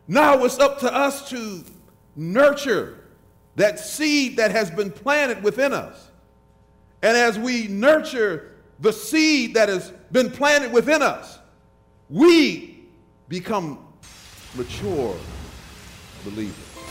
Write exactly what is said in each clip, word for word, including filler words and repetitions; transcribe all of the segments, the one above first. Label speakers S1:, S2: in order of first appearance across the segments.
S1: Now it's up to us to nurture that seed that has been planted within us. And as we nurture the seed that has been planted within us, we become mature believers.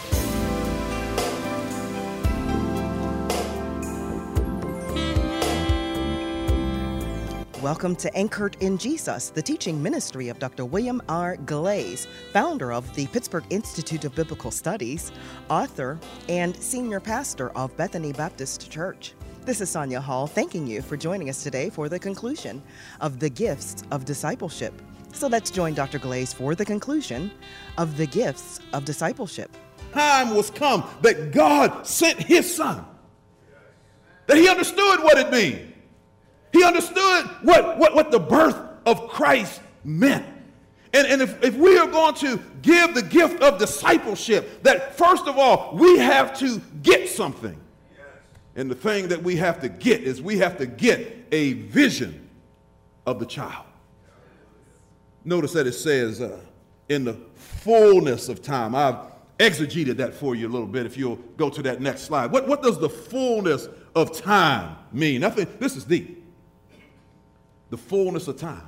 S2: Welcome to Anchored in Jesus, the teaching ministry of Doctor William R. Glaze, founder of the Pittsburgh Institute of Biblical Studies, author, and senior pastor of Bethany Baptist Church. This is Sonia Hall thanking you for joining us today for the conclusion of the gifts of discipleship. So let's join Doctor Glaze for the conclusion of the gifts of discipleship.
S1: Time was come that God sent his son, that he understood what it means. He understood what, what, what the birth of Christ meant. And, and if, if we are going to give the gift of discipleship, that first of all, we have to get something. Yes. And the thing that we have to get is we have to get a vision of the child. Notice that it says uh, in the fullness of time. I've exegeted that for you a little bit if you'll go to that next slide. What, what does the fullness of time mean? I think this is deep. The fullness of time.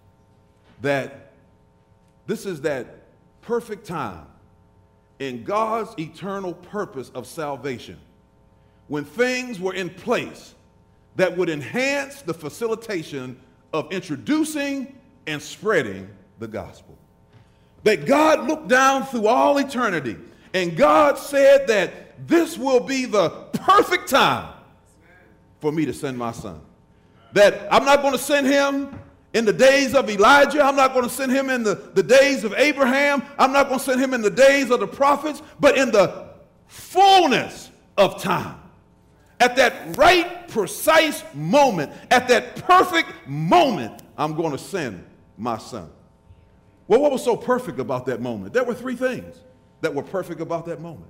S1: That this is that perfect time in God's eternal purpose of salvation, when things were in place that would enhance the facilitation of introducing and spreading the gospel. That God looked down through all eternity and God said that this will be the perfect time for me to send my son. That I'm not going to send him in the days of Elijah. I'm not going to send him in the, the days of Abraham. I'm not going to send him in the days of the prophets, but in the fullness of time. At that right, precise moment, at that perfect moment, I'm going to send my son. Well, what was so perfect about that moment? There were three things that were perfect about that moment.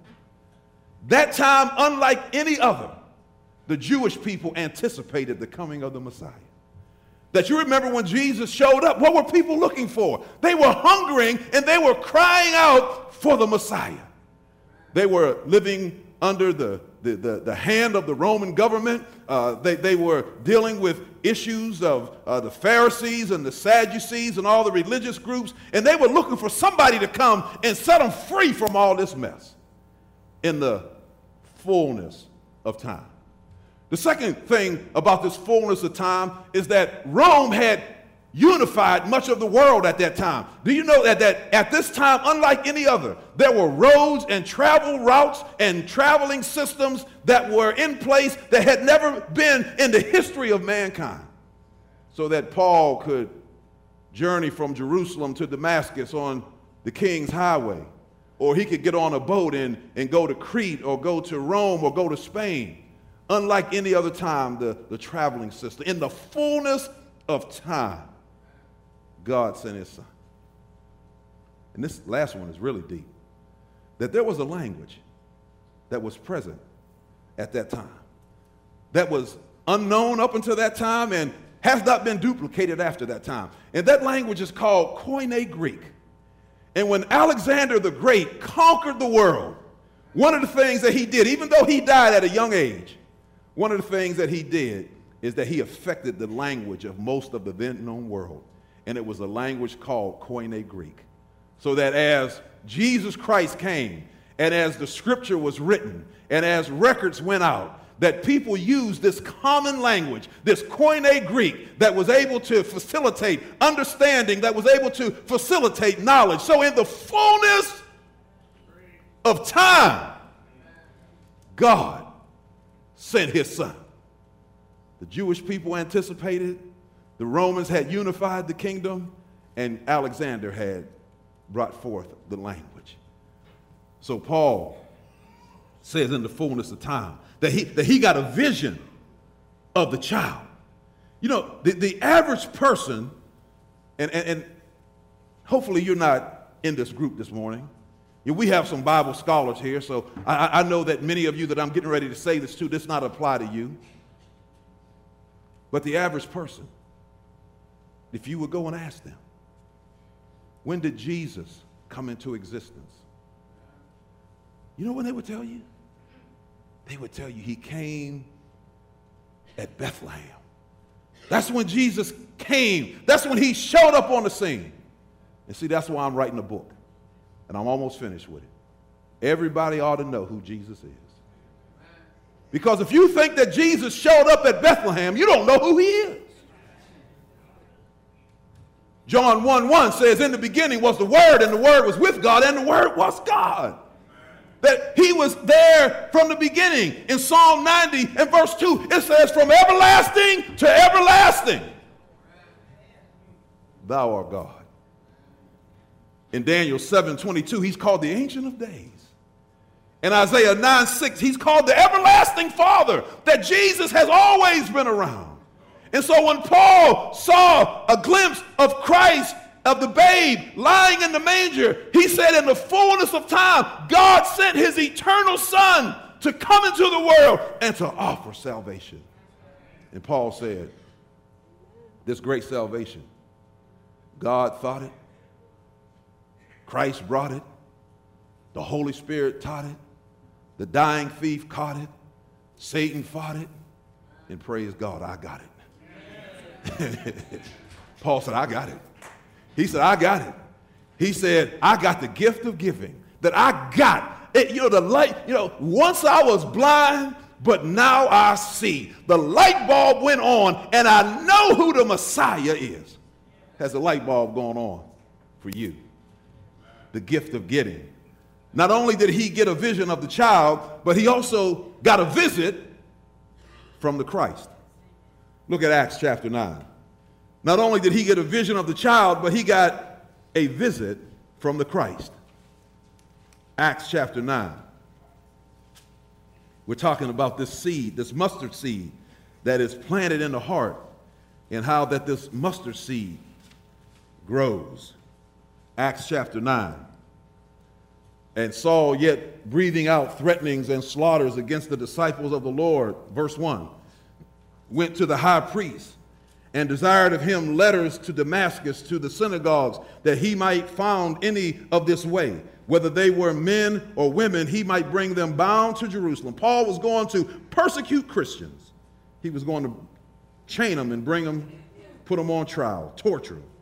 S1: That time, unlike any other, the Jewish people anticipated the coming of the Messiah. That you remember when Jesus showed up, what were people looking for? They were hungering and they were crying out for the Messiah. They were living under the, the, the, the hand of the Roman government. Uh, they, they were dealing with issues of uh, the Pharisees and the Sadducees and all the religious groups, and they were looking for somebody to come and set them free from all this mess in the fullness of time. The second thing about this fullness of time is that Rome had unified much of the world at that time. Do you know that, that at this time, unlike any other, there were roads and travel routes and traveling systems that were in place that had never been in the history of mankind, so that Paul could journey from Jerusalem to Damascus on the King's Highway, or he could get on a boat and, and go to Crete or go to Rome or go to Spain. Unlike any other time, the, the traveling system. In the fullness of time, God sent his son. And this last one is really deep. That there was a language that was present at that time, that was unknown up until that time and has not been duplicated after that time. And that language is called Koine Greek. And when Alexander the Great conquered the world, one of the things that he did, even though he died at a young age, one of the things that he did is that he affected the language of most of the then known world. And it was a language called Koine Greek. So that as Jesus Christ came, and as the scripture was written, and as records went out, that people used this common language, this Koine Greek, that was able to facilitate understanding, that was able to facilitate knowledge. So in the fullness of time, God sent his son. The Jewish people anticipated, the Romans had unified the kingdom, and Alexander had brought forth the language. So Paul says in the fullness of time that he, that he got a vision of the child. You know, the, the average person, and, and, and hopefully you're not in this group this morning. We have some Bible scholars here, so I, I know that many of you that I'm getting ready to say this to, this not apply to you. But the average person, if you would go and ask them, when did Jesus come into existence. You know what they would tell you? They would tell you he came at Bethlehem. That's when Jesus came. That's when he showed up on the scene. And see, that's why I'm writing a book. And I'm almost finished with it. Everybody ought to know who Jesus is. Because if you think that Jesus showed up at Bethlehem, you don't know who he is. John one one says, in the beginning was the Word, and the Word was with God, and the Word was God. That he was there from the beginning. In Psalm ninety and verse two, it says, from everlasting to everlasting, thou art God. In Daniel seven twenty-two, he's called the Ancient of Days. In Isaiah nine six, he's called the Everlasting Father, that Jesus has always been around. And so when Paul saw a glimpse of Christ, of the babe lying in the manger, he said in the fullness of time, God sent his eternal Son to come into the world and to offer salvation. And Paul said, this great salvation, God thought it, Christ brought it, the Holy Spirit taught it, the dying thief caught it, Satan fought it, and praise God, I got it. Paul said, I got it. He said, I got it. He said, I got the gift of giving, that I got it. You know, the light, you know, once I was blind, but now I see. The light bulb went on, and I know who the Messiah is. Has a light bulb going on for you? The gift of getting. Not only did he get a vision of the child, but he also got a visit from the Christ. Look at Acts chapter nine. Not only did he get a vision of the child, but he got a visit from the Christ. Acts chapter nine. We're talking about this seed, this mustard seed that is planted in the heart, and how that this mustard seed grows. Acts chapter nine. And Saul, yet breathing out threatenings and slaughters against the disciples of the Lord, verse one, went to the high priest and desired of him letters to Damascus, to the synagogues, that he might found any of this way, whether they were men or women, he might bring them bound to Jerusalem. Paul was going to persecute Christians. He was going to chain them and bring them, put them on trial, torture them.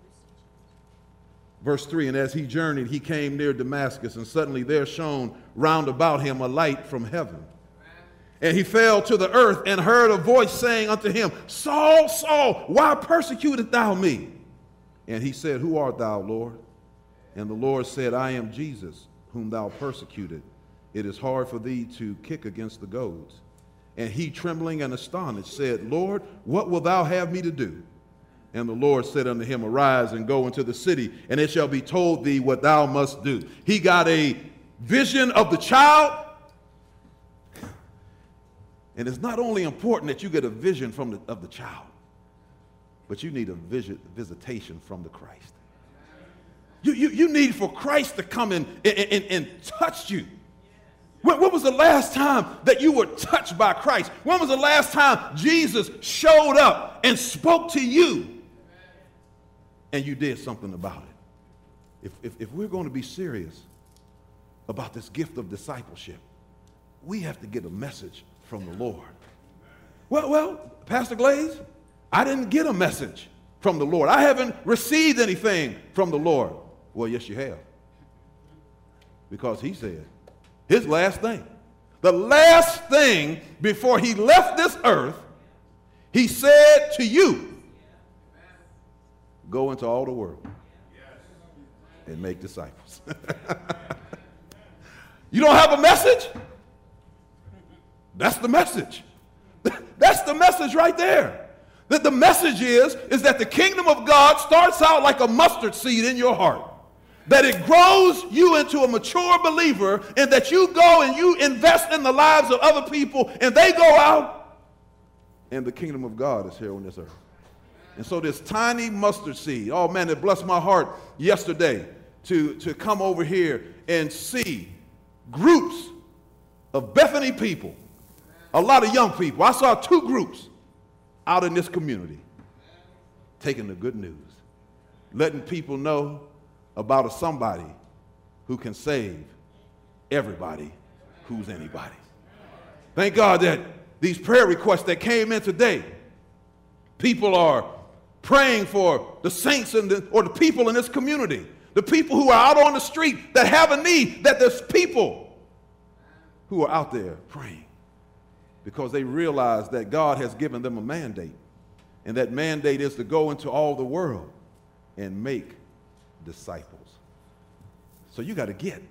S1: Verse three, and as he journeyed, he came near Damascus, and suddenly there shone round about him a light from heaven. And he fell to the earth and heard a voice saying unto him, Saul, Saul, why persecutest thou me? And he said, who art thou, Lord? And the Lord said, I am Jesus, whom thou persecuted. It is hard for thee to kick against the goads. And he, trembling and astonished, said, Lord, what wilt thou have me to do? And the Lord said unto him, arise and go into the city, and it shall be told thee what thou must do. He got a vision of the child. And it's not only important that you get a vision from the, of the child, but you need a vision, visitation from the Christ. You, you, you need for Christ to come in and, and, and touch you. When, when was the last time that you were touched by Christ? When was the last time Jesus showed up and spoke to you and you did something about it? If, if, if we're going to be serious about this gift of discipleship, we have to get a message from the Lord. Well, well, Pastor Glaze, I didn't get a message from the Lord. I haven't received anything from the Lord. Well, yes, you have. Because he said, his last thing, the last thing before he left this earth, he said to you, go into all the world and make disciples. You don't have a message? That's the message. That's the message right there. That the message is, is that the kingdom of God starts out like a mustard seed in your heart. That it grows you into a mature believer, and that you go and you invest in the lives of other people, and they go out, and the kingdom of God is here on this earth. And so this tiny mustard seed, oh man, it blessed my heart yesterday to, to come over here and see groups of Bethany people. A lot of young people. I saw two groups out in this community taking the good news, letting people know about a somebody who can save everybody who's anybody. Thank God that these prayer requests that came in today, people are praying for the saints and the, or the people in this community, the people who are out on the street that have a need, that there's people who are out there praying because they realize that God has given them a mandate, and that mandate is to go into all the world and make disciples. So you got to get,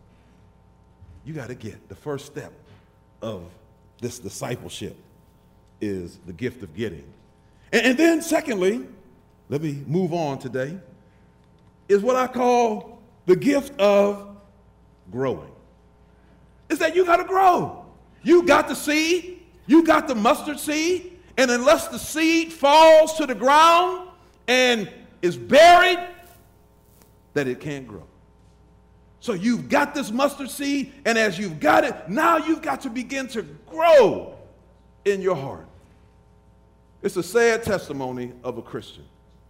S1: you got to get the first step of this discipleship is the gift of getting. And, and then secondly, let me move on today, is what I call the gift of growing. Is that you got to grow. You got the seed, you got the mustard seed, and unless the seed falls to the ground and is buried, that it can't grow. So you've got this mustard seed, and as you've got it, now you've got to begin to grow in your heart. It's a sad testimony of a Christian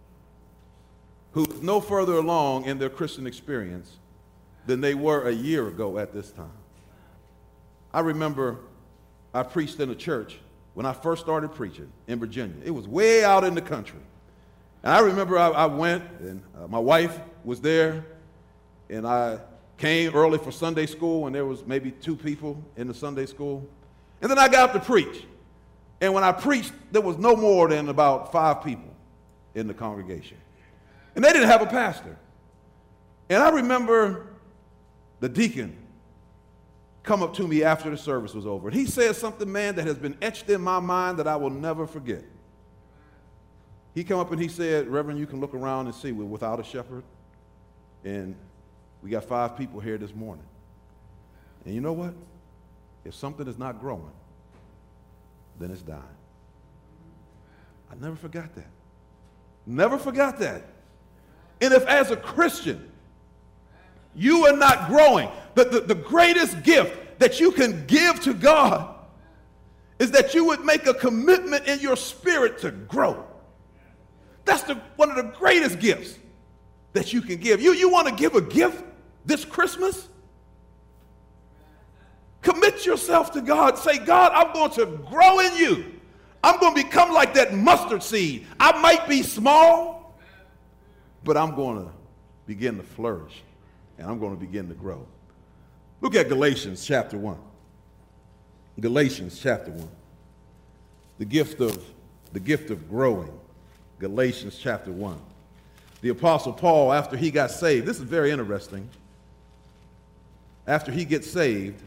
S1: who is no further along in their Christian experience than they were a year ago at this time. I remember I preached in a church when I first started preaching in Virginia. It was way out in the country. And I remember I, I went, and uh, my wife was there, and I came early for Sunday school, and there was maybe two people in the Sunday school. And then I got up to preach. And when I preached, there was no more than about five people in the congregation. And they didn't have a pastor. And I remember the deacon come up to me after the service was over. And he said something, man, that has been etched in my mind that I will never forget. He came up and he said, Reverend, you can look around and see we're without a shepherd. And we got five people here this morning. And you know what? If something is not growing, then it's dying. I never forgot that. Never forgot that. And if as a Christian, you are not growing, the, the, the greatest gift that you can give to God is that you would make a commitment in your spirit to grow. That's the, one of the greatest gifts that you can give. You, you want to give a gift this Christmas? Commit yourself to God. Say, God, I'm going to grow in you. I'm going to become like that mustard seed. I might be small, but I'm going to begin to flourish, and I'm going to begin to grow. Look at Galatians chapter one. Galatians chapter one. The gift of, the gift of growing. Galatians chapter one. The Apostle Paul, after he got saved, this is very interesting. After he gets saved,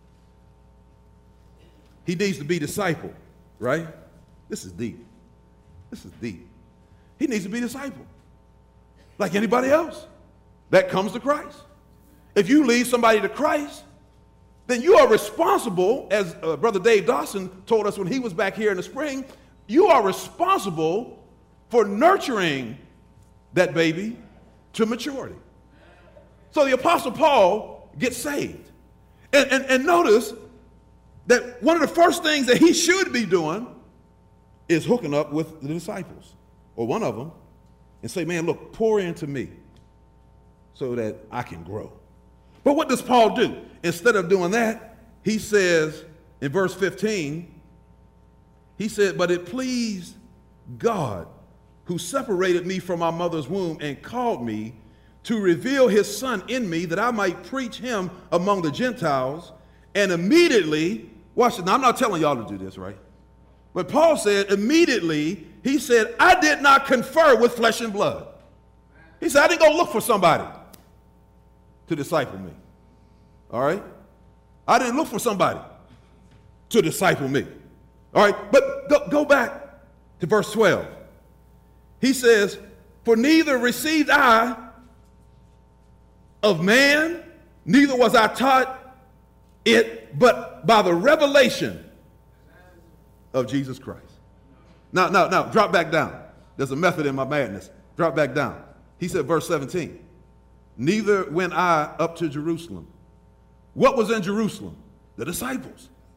S1: he needs to be discipled, right? This is deep. This is deep. He needs to be discipled, like anybody else that comes to Christ. If you lead somebody to Christ, then you are responsible, as uh, Brother Dave Dawson told us when he was back here in the spring, you are responsible for nurturing that baby to maturity. So the Apostle Paul gets saved. And, and, and notice that one of the first things that he should be doing is hooking up with the disciples, or one of them, and say, man, look, pour into me so that I can grow. But what does Paul do? Instead of doing that, he says in verse fifteen, he said, but it pleased God who separated me from my mother's womb and called me to reveal his son in me that I might preach him among the Gentiles. And immediately, watch it. Now, I'm not telling y'all to do this, right? But Paul said, immediately, he said, I did not confer with flesh and blood. He said, I didn't go look for somebody to disciple me. All right? I didn't look for somebody to disciple me. All right? But go, go back to verse twelve. He says, for neither received I of man, neither was I taught it, but by the revelation of Jesus Christ. Now, now, now, drop back down. There's a method in my madness. Drop back down. He said, verse seventeen, neither went I up to Jerusalem. What was in Jerusalem? The disciples.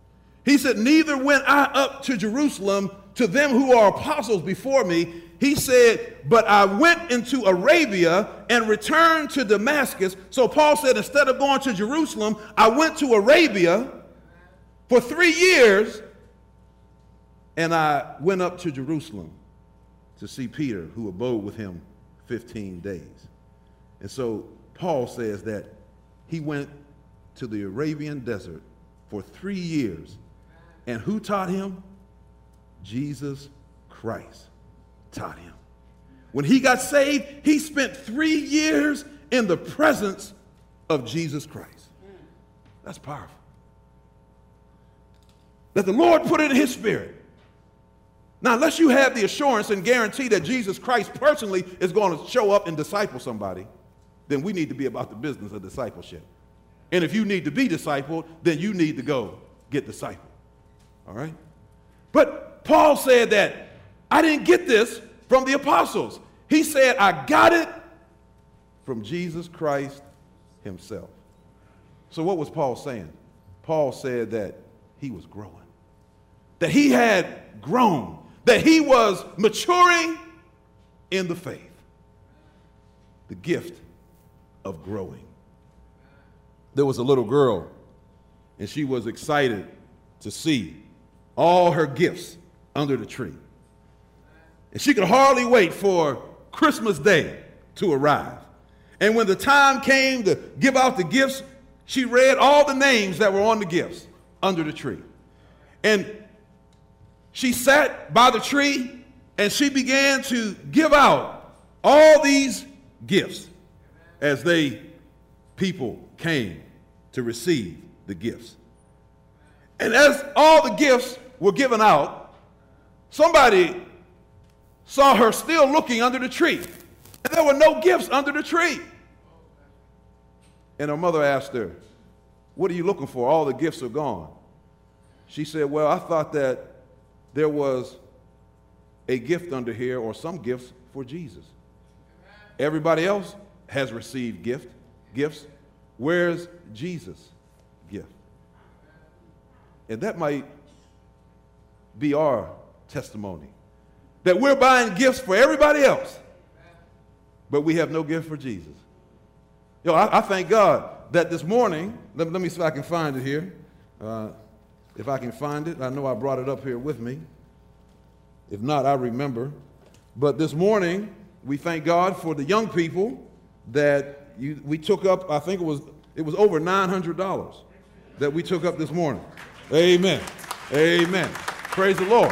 S1: He said, neither went I up to Jerusalem to them who are apostles before me. He said, but I went into Arabia and returned to Damascus. So Paul said, instead of going to Jerusalem, I went to Arabia for three years, and I went up to Jerusalem to see Peter, who abode with him fifteen days. And so Paul says that he went to the Arabian desert for three years. And who taught him? Jesus Christ taught him. When he got saved, he spent three years in the presence of Jesus Christ. That's powerful. That the Lord put it in his spirit. Now, unless you have the assurance and guarantee that Jesus Christ personally is going to show up and disciple somebody, then we need to be about the business of discipleship. And if you need to be discipled, then you need to go get discipled. All right? But Paul said that I didn't get this from the apostles. He said, I got it from Jesus Christ himself. So what was Paul saying? Paul said that he was growing, that he had grown, that he was maturing in the faith, the gift of growing. There was a little girl, and she was excited to see all her gifts under the tree. And she could hardly wait for Christmas Day to arrive. And when the time came to give out the gifts, she read all the names that were on the gifts under the tree. And she sat by the tree and she began to give out all these gifts as they, people came to receive the gifts. And as all the gifts were given out, somebody saw her still looking under the tree. And there were no gifts under the tree. And her mother asked her, what are you looking for? All the gifts are gone. She said, well, I thought that there was a gift under here, or some gifts for Jesus. Everybody else has received gift, gifts. Where's Jesus' gift? And that might be our testimony, that we're buying gifts for everybody else, but we have no gift for Jesus. Yo, I, I thank God that this morning, let, let me see if I can find it here. Uh, if I can find it, I know I brought it up here with me. If not, I remember. But this morning, we thank God for the young people that you, we took up. I think it was it was over nine hundred dollars that we took up this morning. Amen. Amen. Praise the Lord.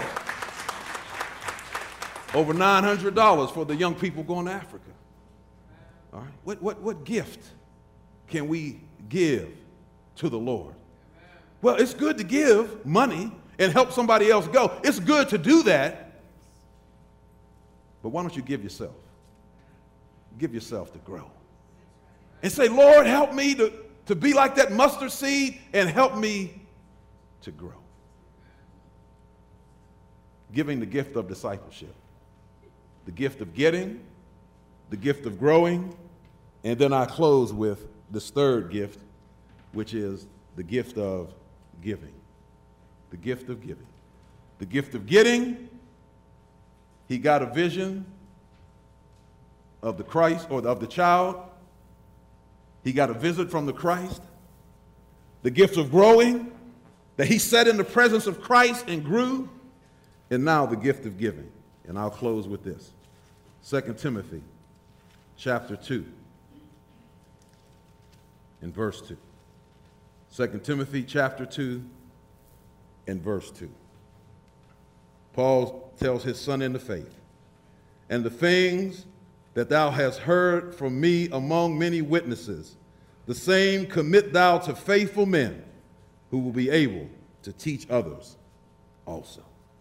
S1: Over nine hundred dollars for the young people going to Africa. All right. What, what, what gift can we give to the Lord? Well, it's good to give money and help somebody else go. It's good to do that. But why don't you give yourself? Give yourself to grow. And say, Lord, help me to, to be like that mustard seed and help me to grow. Giving the gift of discipleship, the gift of getting, the gift of growing, and then I close with this third gift, which is the gift of giving. The gift of giving. The gift of getting, he got a vision of the Christ, or of the child. He got a visit from the Christ. The gift of growing, that he sat in the presence of Christ and grew. And now the gift of giving. And I'll close with this. Second Timothy chapter two and verse two. Second Timothy chapter two and verse two. Paul tells his son in the faith, and the things that thou hast heard from me among many witnesses, the same commit thou to faithful men who will be able to teach others also.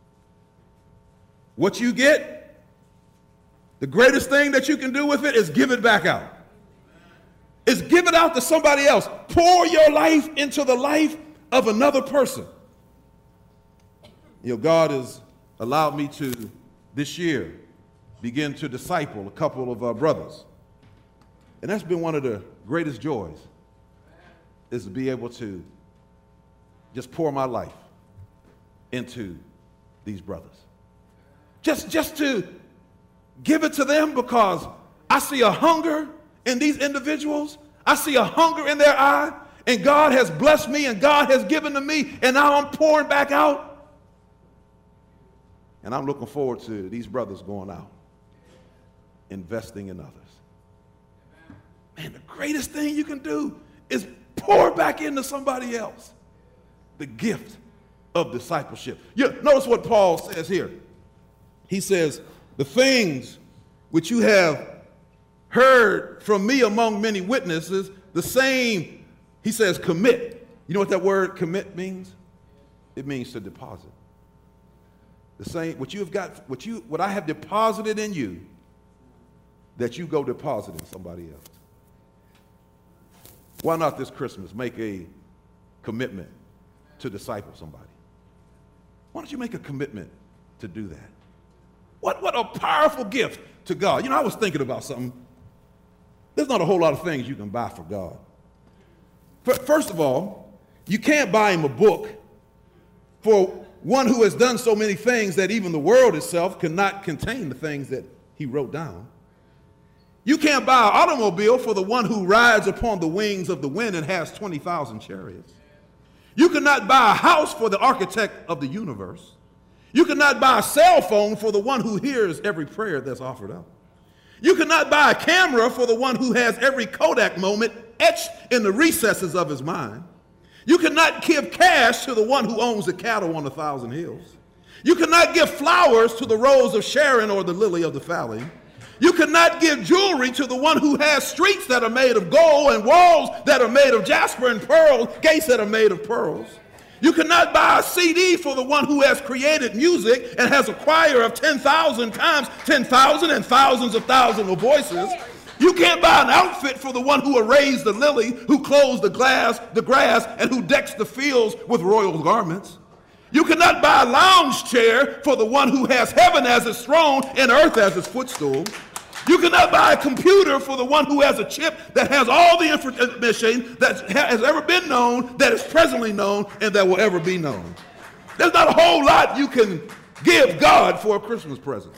S1: What you get, the greatest thing that you can do with it is give it back out. Is give it out to somebody else. Pour your life into the life of another person. You know, God has allowed me to, this year, begin to disciple a couple of our brothers. And that's been one of the greatest joys, is to be able to just pour my life into these brothers. Just, just to give it to them because I see a hunger in these individuals. I see a hunger in their eye, and God has blessed me and God has given to me, and now I'm pouring back out. And I'm looking forward to these brothers going out, investing in others. Man, the greatest thing you can do is pour back into somebody else. The gift of discipleship. Yeah, notice what Paul says here. He says, the things which you have heard from me among many witnesses, the same, he says, commit. You know what that word commit means? It means to deposit. The same, what you have got, what you, what I have deposited in you, that you go deposit in somebody else. Why not this Christmas make a commitment to disciple somebody? Why don't you make a commitment to do that? What, what a powerful gift to God. You know, I was thinking about something. There's not a whole lot of things you can buy for God. First of all, you can't buy him a book for one who has done so many things that even the world itself cannot contain the things that he wrote down. You can't buy an automobile for the one who rides upon the wings of the wind and has twenty thousand chariots. You cannot buy a house for the architect of the universe. You cannot buy a cell phone for the one who hears every prayer that's offered up. You cannot buy a camera for the one who has every Kodak moment etched in the recesses of his mind. You cannot give cash to the one who owns the cattle on a thousand hills. You cannot give flowers to the rose of Sharon or the lily of the valley. You cannot give jewelry to the one who has streets that are made of gold and walls that are made of jasper and pearl, gates that are made of pearls. You cannot buy a C D for the one who has created music and has a choir of ten thousand times ten thousand and thousands of thousands of voices. You can't buy an outfit for the one who arrays the lily, who clothes the glass, the grass, and who decks the fields with royal garments. You cannot buy a lounge chair for the one who has heaven as his throne and earth as his footstool. You cannot buy a computer for the one who has a chip that has all the information that has ever been known, that is presently known, and that will ever be known. There's not a whole lot you can give God for a Christmas present.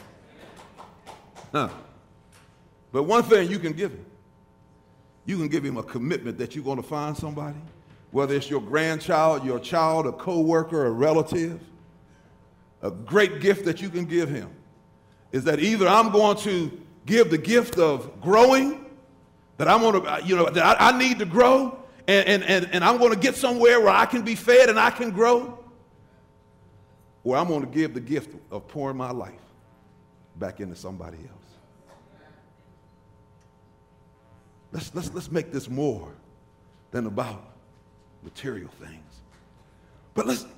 S1: Huh. But one thing you can give him, you can give him a commitment that you're going to find somebody, whether it's your grandchild, your child, a co-worker, a relative. A great gift that you can give him is that either I'm going to give the gift of growing, that I'm going to, you know, that I, I need to grow, and, and, and, and I'm going to get somewhere where I can be fed and I can grow, or I'm going to give the gift of pouring my life back into somebody else. Let's, let's, let's make this more than about material things. But let's,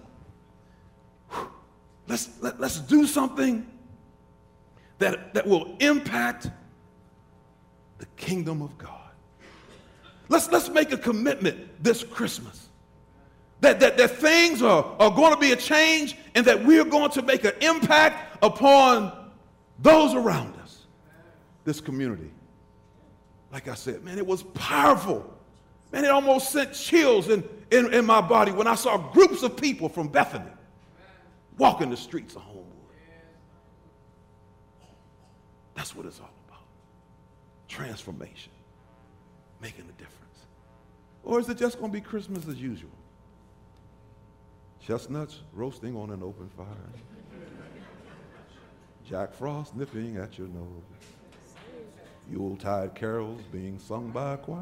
S1: let's, let, let's do something that, that will impact the kingdom of God. Let's, let's make a commitment this Christmas that, that, that things are, are going to be a change and that we're going to make an impact upon those around us, this community. Like I said, man, it was powerful. Man, it almost sent chills in, in, in my body when I saw groups of people from Bethany walking the streets of Homewood. That's what it's all about. Transformation, making a difference. Or is it just going to be Christmas as usual? Chestnuts roasting on an open fire. Jack Frost nipping at your nose. Yuletide carols being sung by a choir.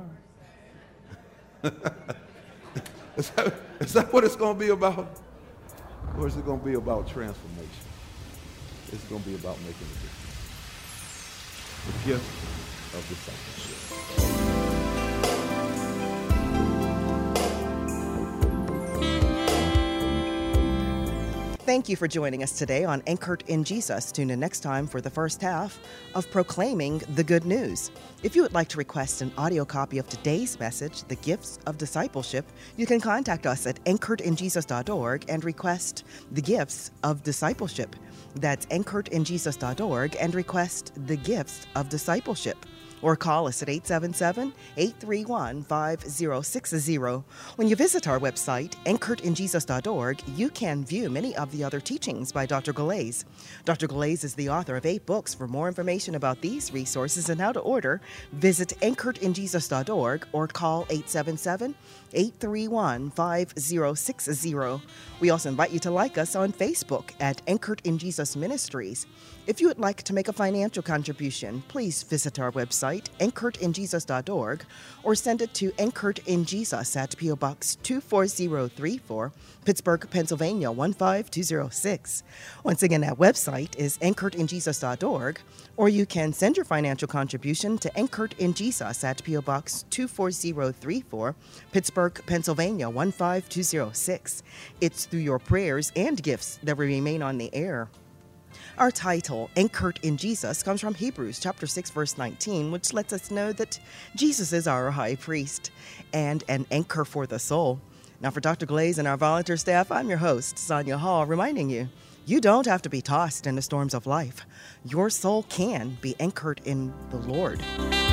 S1: is, that, is that what it's going to be about? Or is it going to be about transformation? It's going to be about making a difference. The gift of discipleship.
S2: Thank you for joining us today on Anchored in Jesus. Tune in next time for the first half of Proclaiming the Good News. If you would like to request an audio copy of today's message, The Gifts of Discipleship, you can contact us at anchored in jesus dot org and request The Gifts of Discipleship. That's anchored in jesus dot org and request The Gifts of Discipleship. or call us at eight seven seven, eight three one, five zero six zero. When you visit our website, anchored in jesus dot org, you can view many of the other teachings by Doctor Galais. Doctor Galais is the author of eight books. For more information about these resources and how to order, visit anchored in jesus dot org or call eight seven seven, eight three one, five zero six zero. We also invite you to like us on Facebook at Anchored in Jesus Ministries. If you would like to make a financial contribution, please visit our website, anchored in jesus dot org, or send it to Anchored in Jesus at P O Box two four zero three four, Pittsburgh, Pennsylvania one five two zero six. Once again, that website is anchored in jesus dot org, or you can send your financial contribution to Anchored in Jesus at P O Box two four zero three four, Pittsburgh, Pennsylvania one five two zero six. It's through your prayers and gifts that we remain on the air. Our title, Anchored in Jesus, comes from Hebrews chapter six, verse nineteen, which lets us know that Jesus is our high priest and an anchor for the soul. Now, for Doctor Galais and our volunteer staff, I'm your host, Sonia Hall, reminding you, you don't have to be tossed in the storms of life. Your soul can be anchored in the Lord.